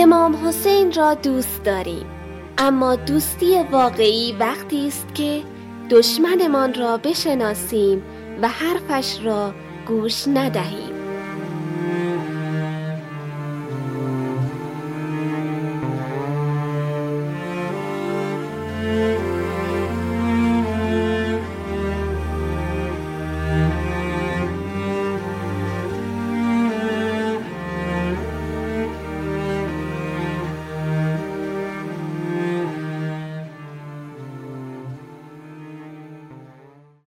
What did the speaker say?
امام حسین را دوست داریم، اما دوستی واقعی وقتی است که دشمنمان را بشناسیم و حرفش را گوش ندهیم.